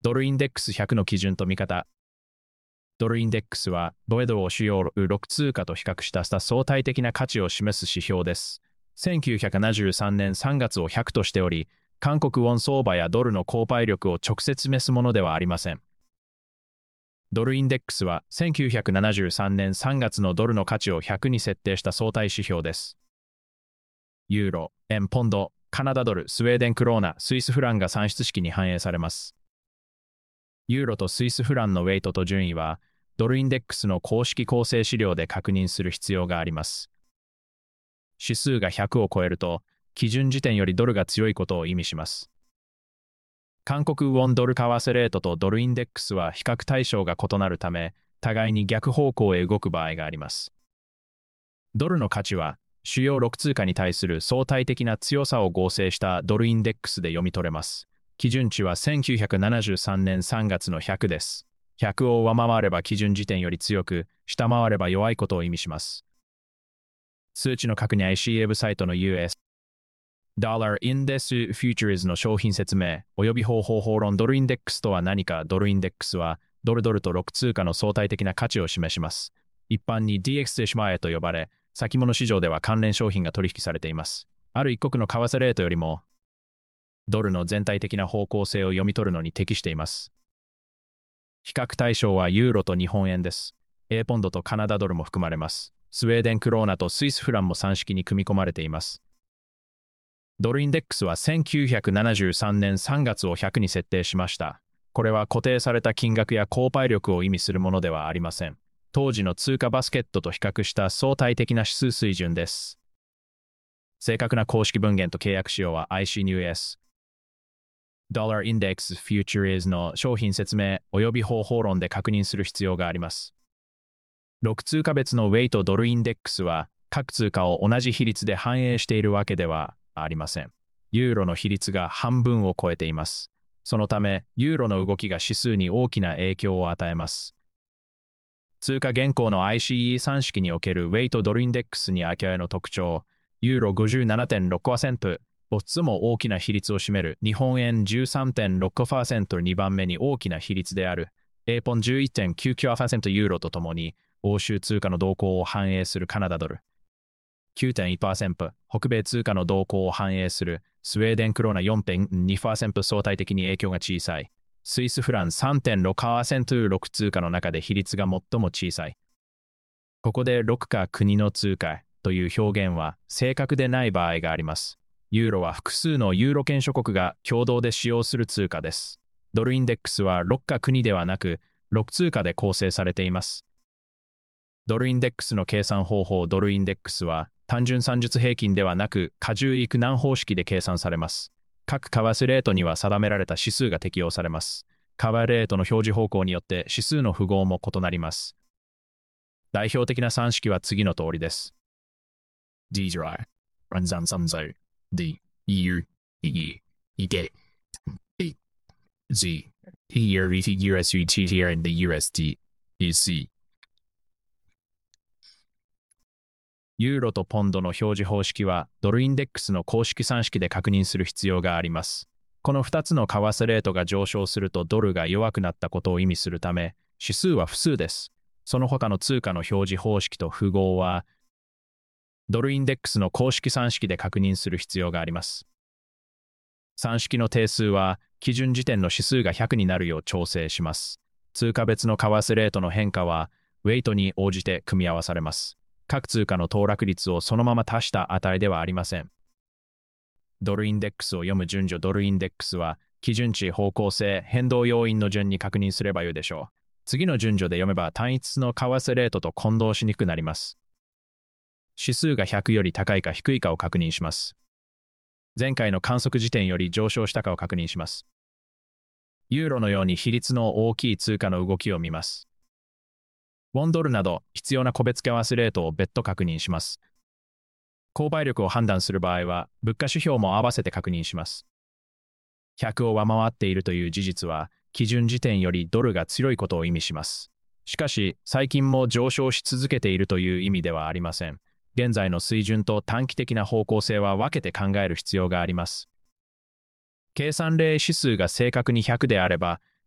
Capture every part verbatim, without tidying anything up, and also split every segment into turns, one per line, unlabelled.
ドルインデックスひゃくの基準と見方。ドルインデックスは、ドルを主要ろく通貨と比較した相対的な価値を示す指標です。せんきゅうひゃくななじゅうさんねんさんがつをひゃくとしており、韓国ウォン相場やドルの購買力を直接示すものではありません。ドルインデックスはせんきゅうひゃくななじゅうさんねんさんがつのドルの価値をひゃくに設定した相対指標です。ユーロ、円、ポンド、カナダドル、スウェーデンクローナ、スイスフランが算出式に反映されます。ユーロとスイスフランのウェイトと順位は、ドルインデックスの公式構成資料で確認する必要があります。指数がひゃくを超えると、基準時点よりドルが強いことを意味します。韓国ウォンドル為替レートとドルインデックスは比較対象が異なるため、互いに逆方向へ動く場合があります。ドルの価値は、主要ろく通貨に対する相対的な強さを合成したドルインデックスで読み取れます。基準値はせんきゅうひゃくななじゅうさんねんさんがつのひゃくです。ひゃくを上回れば基準時点より強く、下回れば弱いことを意味します。数値の確認 アイシーイー ウェブサイトの ユーエスDollar Index Futures の商品説明及び方法法論。ドルインデックスとは何か。ドルインデックスはドルドルとろく通貨の相対的な価値を示します。一般に ディーエックス デシマエと呼ばれ、先物市場では関連商品が取引されています。ある一国の為替レートよりもドルの全体的な方向性を読み取るのに適しています。比較対象はユーロと日本円です。A ポンドとカナダドルも含まれます。スウェーデンクローナとスイスフランも算式に組み込まれています。ドルインデックスはせんきゅうひゃくななじゅうさんねんさんがつをひゃくに設定しました。これは固定された金額や購買力を意味するものではありません。当時の通貨バスケットと比較した相対的な指数水準です。正確な公式文言と契約仕様は アイシー ニューエスDollar Index Futures の商品説明及び方法論で確認する必要があります。ろく通貨別のウェイトドルインデックスは各通貨を同じ比率で反映しているわけではありません。ユーロの比率が半分を超えています。そのため、ユーロの動きが指数に大きな影響を与えます。通貨現行の アイシーイー 算式におけるウェイトドルインデックスに明らかの特徴、ユーロ ごじゅうななてんろくパーセント、最も大きな比率を占める日本円 じゅうさんてんろくパーセント、にばんめに大きな比率である A ポン じゅういってんきゅうきゅうパーセント ユーロとともに、欧州通貨の動向を反映するカナダドル きゅうてんいちパーセント、北米通貨の動向を反映するスウェーデンクローナ よんてんにパーセント、相対的に影響が小さいスイスフラン さんてんろくパーセント、ろく通貨の中で比率が最も小さい。ここでろくか国の通貨という表現は正確でない場合があります。ユーロは複数のユーロ圏諸国が共同で使用する通貨です。ドルインデックスはろくか国ではなくろく通貨で構成されています。ドルインデックスの計算方法。ドルインデックスは単純算術平均ではなく過重幾何方式で計算されます。各為替レートには定められた指数が適用されます。為替レートの表示方向によって指数の符号も異なります。代表的な算式は次の通りです。
D じゃい。暗算算数。D、U、E、E、D、E、Z、T、R、V、T、ユーエス、T、T、R、and the ユーエスディー、E、C。
ユーロとポンドの表示方式はドルインデックスの公式算式で確認する必要があります。このふたつの為替レートが上昇するとドルが弱くなったことを意味するため、指数は負数です。その他の通貨の表示方式と符号は、ドルインデックスの公式算式で確認する必要があります。算式の定数は、基準時点の指数がひゃくになるよう調整します。通貨別の為替レートの変化は、ウェイトに応じて組み合わされます。各通貨の騰落率をそのまま足した値ではありません。ドルインデックスを読む順序。ドルインデックスは、基準値、方向性、変動要因の順に確認すればよいでしょう。次の順序で読めば単一の為替レートと混同しにくくなります。指数がひゃくより高いか低いかを確認します。前回の観測時点より上昇したかを確認します。ユーロのように比率の大きい通貨の動きを見ます。ウォンドルなど必要な個別為替レートを別途確認します。購買力を判断する場合は物価指標も合わせて確認します。ひゃくを上回っているという事実は基準時点よりドルが強いことを意味します。しかし最近も上昇し続けているという意味ではありません。現在の水準と短期的な方向性は分けて考える必要があります。計算例指数が正確にひゃくであれば、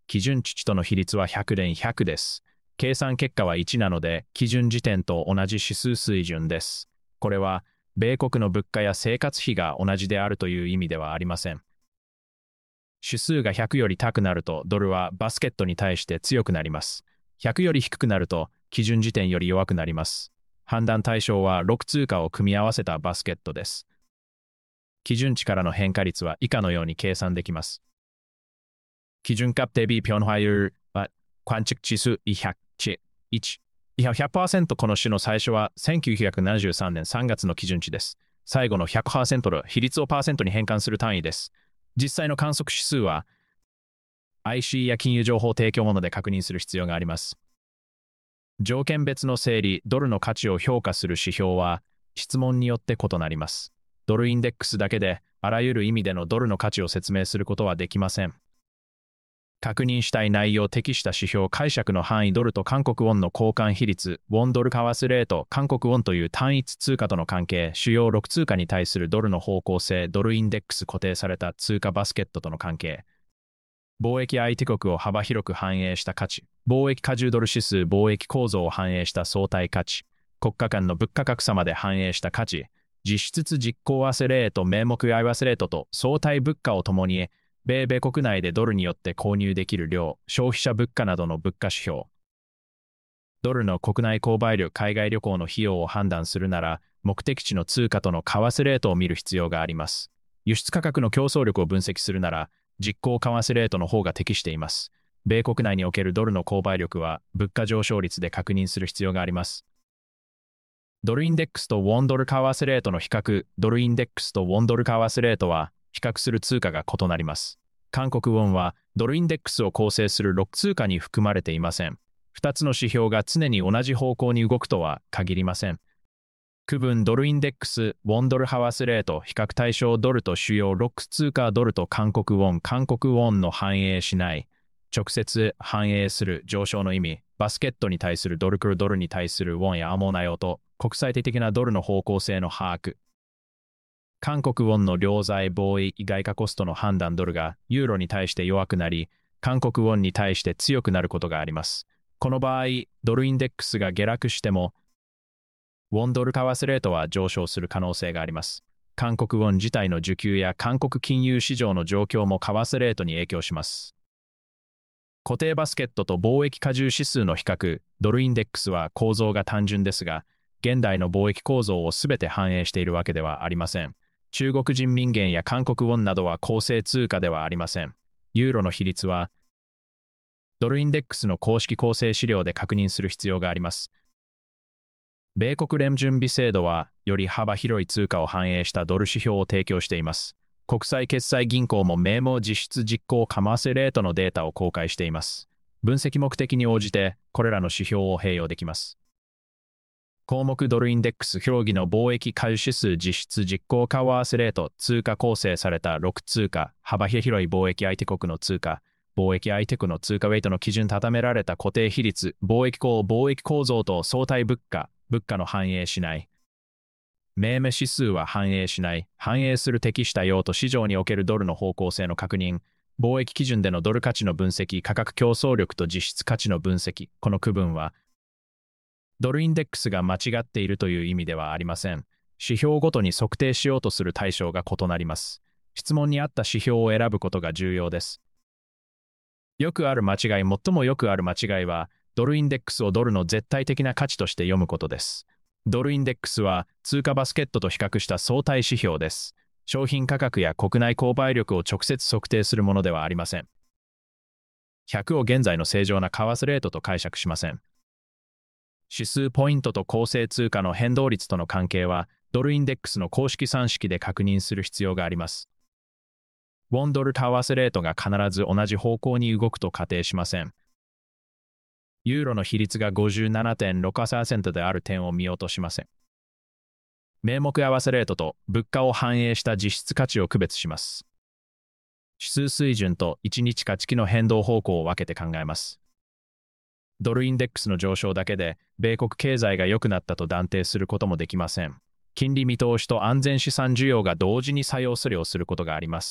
基準値との比率はひゃくてんひゃくです。計算結果はいちなので、基準時点と同じ指数水準です。これは、米国の物価や生活費が同じであるという意味ではありません。指数がひゃくより高くなると、ドルはバスケットに対して強くなります。ひゃくより低くなると、基準時点より弱くなります。判断対象はろく通貨を組み合わせたバスケットです。基準値からの変化率は以下のように計算できます。基準값 대비 변화율は관측指数いちいち。以下 ひゃくパーセント この種の最初はせんきゅうひゃくななじゅうさんねんさんがつの基準値です。最後の ひゃくパーセント の比率をパーセントに変換する単位です。実際の観測指数は アイシー や金融情報提供物で確認する必要があります。条件別の整理、ドルの価値を評価する指標は質問によって異なります。ドルインデックスだけであらゆる意味でのドルの価値を説明することはできません。確認したい内容を適した指標解釈の範囲ドルと韓国ウォンの交換比率、ウォンドル為替レート、韓国ウォンという単一通貨との関係、主要ろく通貨に対するドルの方向性、ドルインデックス固定された通貨バスケットとの関係、貿易相手国を幅広く反映した価値、貿易過重ドル指数、貿易構造を反映した相対価値、国家間の物価格差まで反映した価値、実質実効為替レート、名目相為替レートと相対物価をともに、米米国内でドルによって購入できる量、消費者物価などの物価指標。ドルの国内購買力、海外旅行の費用を判断するなら、目的地の通貨との為替レートを見る必要があります。輸出価格の競争力を分析するなら、実効為替レートの方が適しています。米国内におけるドルの購買力は、物価上昇率で確認する必要があります。ドルインデックスとウォンドル為替レートの比較、ドルインデックスとウォンドル為替レートは、比較する通貨が異なります。韓国ウォンはドルインデックスを構成するろく通貨に含まれていません。ふたつの指標が常に同じ方向に動くとは限りません。区分ドルインデックス、ウォンドル為替レート、比較対象ドルと主要ろく通貨ドルと韓国ウォン、韓国ウォンの反映しない、直接反映する上昇の意味、バスケットに対するドルクルドルに対するウォンやアモナヨと国際的なドルの方向性の把握。韓国ウォンの両財貿易外貨コストの判断ドルがユーロに対して弱くなり、韓国ウォンに対して強くなることがあります。この場合、ドルインデックスが下落しても、ウォンドル為替レートは上昇する可能性があります。韓国ウォン自体の需給や韓国金融市場の状況も為替レートに影響します。固定バスケットと貿易過重指数の比較、ドルインデックスは構造が単純ですが、現代の貿易構造をすべて反映しているわけではありません。中国人民元や韓国ウォンなどは構成通貨ではありません。ユーロの比率は、ドルインデックスの公式構成資料で確認する必要があります。米国連準備制度は、より幅広い通貨を反映したドル指標を提供しています。国際決済銀行も名目実質実行為替レートのデータを公開しています。分析目的に応じて、これらの指標を併用できます。項目ドルインデックス評議の貿易過重指数実質実効為替レート通貨構成されたろく通貨幅広い貿易相手国の通貨貿易相手国の通貨ウェイトの基準定められた固定比率貿易項貿易構造と相対物価物価の反映しない命名指数は反映しない反映する適した用途市場におけるドルの方向性の確認貿易基準でのドル価値の分析価格競争力と実質価値の分析この区分はドルインデックスが間違っているという意味ではありません。指標ごとに測定しようとする対象が異なります。質問に合った指標を選ぶことが重要です。よくある間違い、最もよくある間違いは、ドルインデックスをドルの絶対的な価値として読むことです。ドルインデックスは通貨バスケットと比較した相対指標です。商品価格や国内購買力を直接測定するものではありません。ひゃくを現在の正常な為替レートと解釈しません。指数ポイントと構成通貨の変動率との関係は、ドルインデックスの公式算式で確認する必要があります。ウォンドル為替レートが必ず同じ方向に動くと仮定しません。ユーロの比率が ごじゅうななてんろくパーセント である点を見落としません。名目合わせレートと物価を反映した実質価値を区別します。指数水準といちにち価値期の変動方向を分けて考えます。ドルインデックスの上昇だけで、米国経済が良くなったと断定することもできません。金利見通しと安全資産需要が同時に作用するをすることがあります。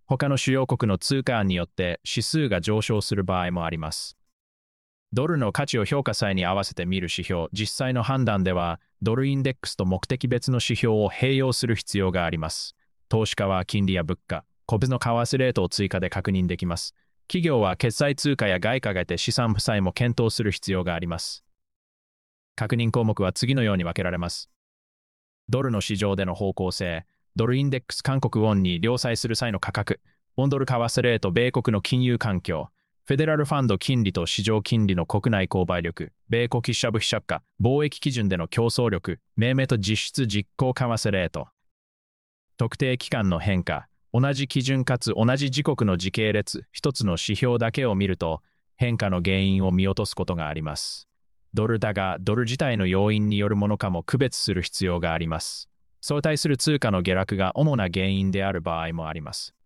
他の主要国の通貨案によって指数が上昇する場合もあります。ドルの価値を評価際に合わせて見る指標、実際の判断では、ドルインデックスと目的別の指標を併用する必要があります。投資家は金利や物価、個別の為替レートを追加で確認できます。企業は決済通貨や外貨で資産負債も検討する必要があります。確認項目は次のように分けられます。ドルの市場での方向性、ドルインデックス韓国ウォンに両債する際の価格、ウォンドル為替レート、米国の金融環境、フェデラルファンド金利と市場金利の国内購買力、米国シャブ被借価、貿易基準での競争力、命名と実質実行為替レート。特定期間の変化、同じ基準かつ同じ時刻の時系列、一つの指標だけを見ると、変化の原因を見落とすことがあります。ドルだが、ドル自体の要因によるものかも区別する必要があります。相対する通貨の下落が主な原因である場合もあります。